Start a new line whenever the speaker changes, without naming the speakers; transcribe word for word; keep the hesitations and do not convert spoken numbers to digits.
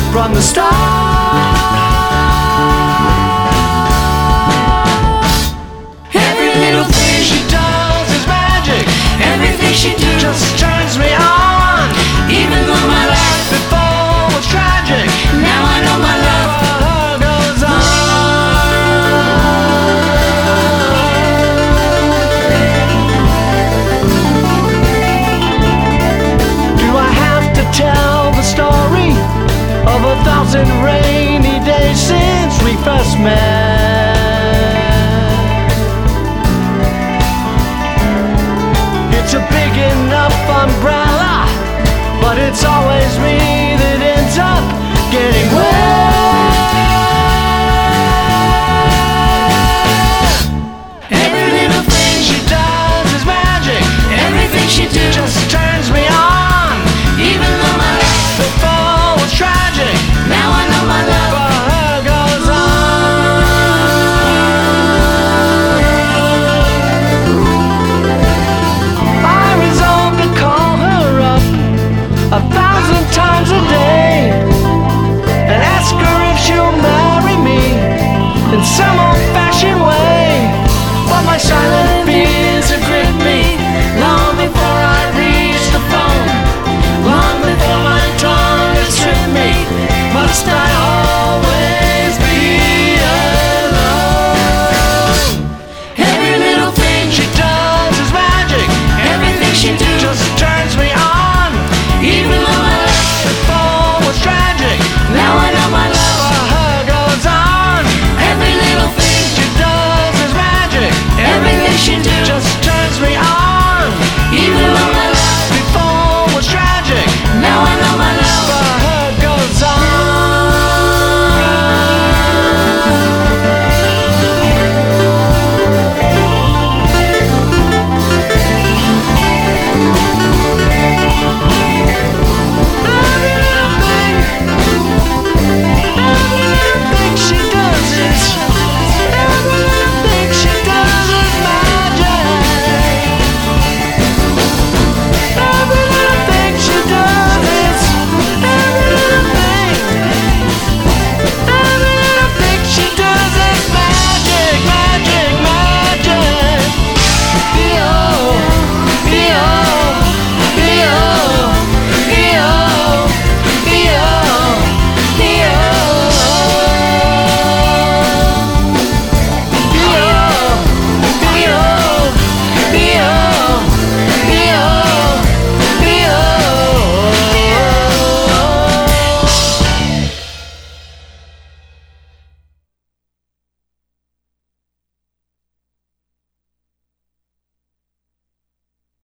from the start. Every little thing she does is magic. Everything she do just turns me on. Even though my life before was tragic, now I know my love for her goes on. Do I have to tell the story of a thousand rainy days since we first met? It's a big enough umbrella, but it's always me that ends up getting